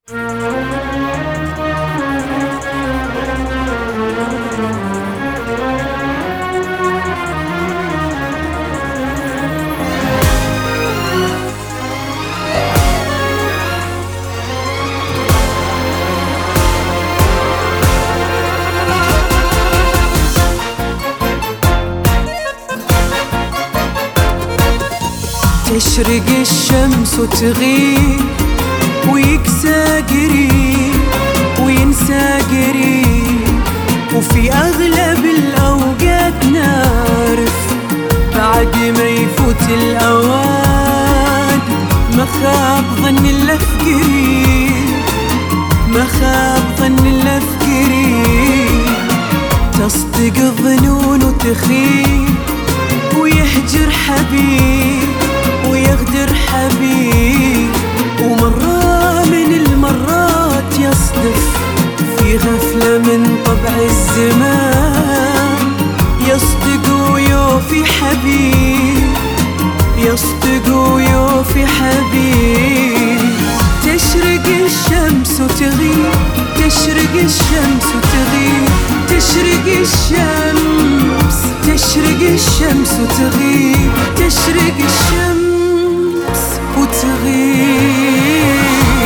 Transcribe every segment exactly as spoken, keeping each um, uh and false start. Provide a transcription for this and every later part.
تشرق الشمس وتغيب ويكسى قريب وينسى قريب، وفي أغلب الأوقات نعرف بعد ما يفوت الأوان ما خاب ظن إلا في قريب، ما خاب ظن إلا في قريب. تصدق الظنون وتخيب ويهجر حبيب ويغدر حبيب، ومرة من المرات يصدف في غفلة من طبع الزمان، يصدق ويوفي حبيب، يصدق ويوفي حبيب. تشرق الشمس وتغيب، تشرق الشمس وتغيب، تشرق الشمس، تشرق الشمس وتغيب، تشرق الشمس وتغيب.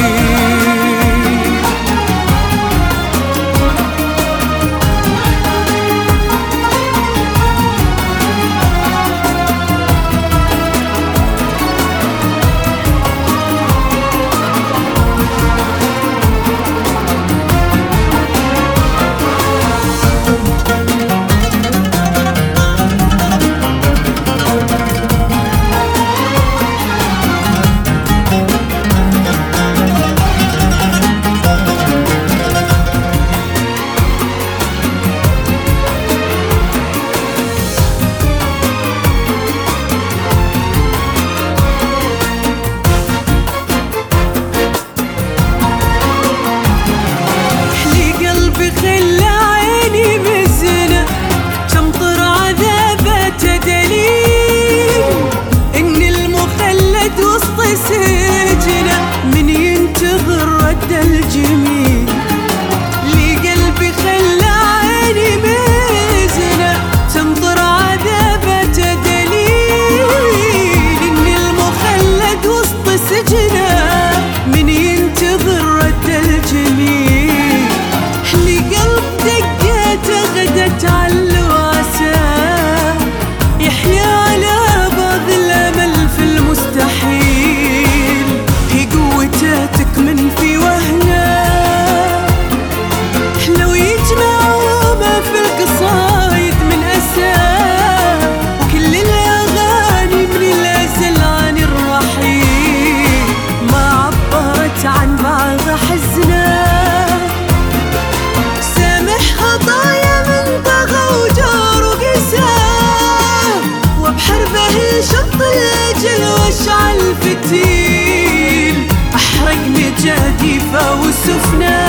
أحرق مجاديفة وسفنة،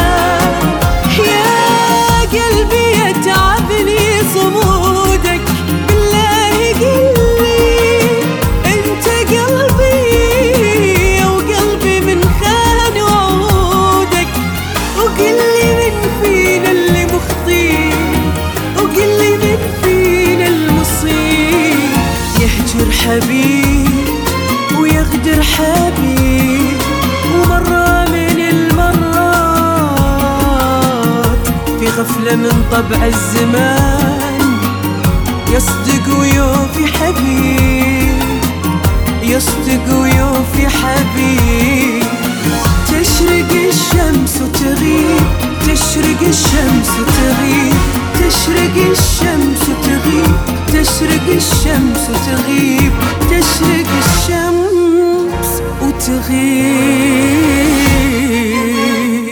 يا قلبي يتعبني صمودك، بالله قلبي انت قلبي وقلبي من خان وعودك، وقلي من فينا اللي مخطي، وقلي من فينا المصيب. يهجر حبيب ويغدر حبيب، ومرة من المرات في غفلة من طبع الزمان يصدق ويوفي حبيب، يصدق ويوفي حبيب. تشرق الشمس وتغيب، تشرق الشمس وتغيب، تشرق الشمس وتغيب، تشرق الشمس وتغيب، تشرق الشمس وتغيب.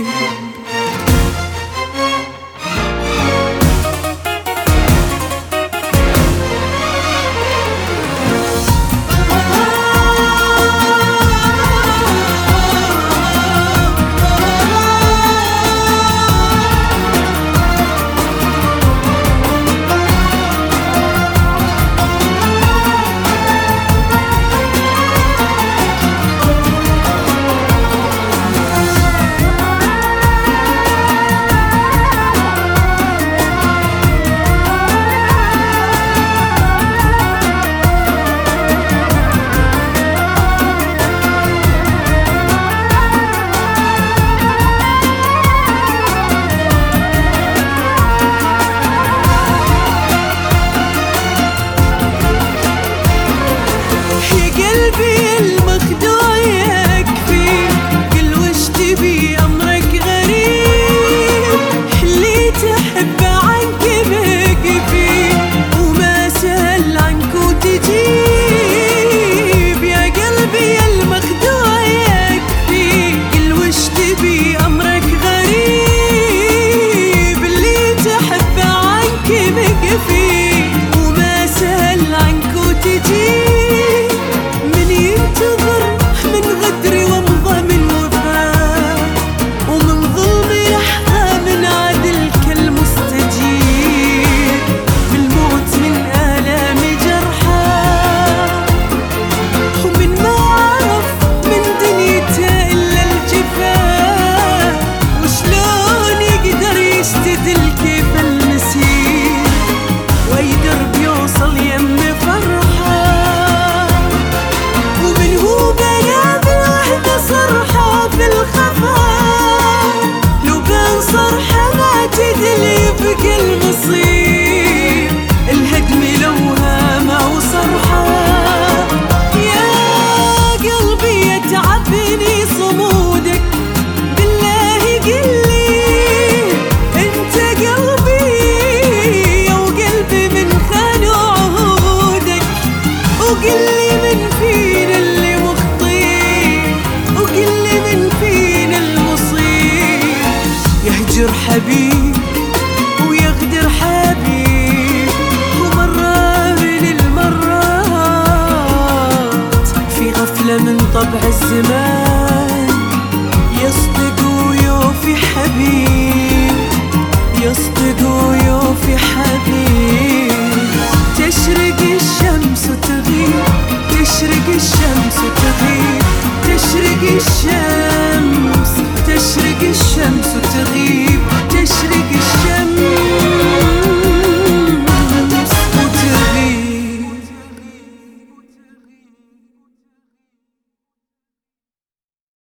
غفلة من طبع الزمان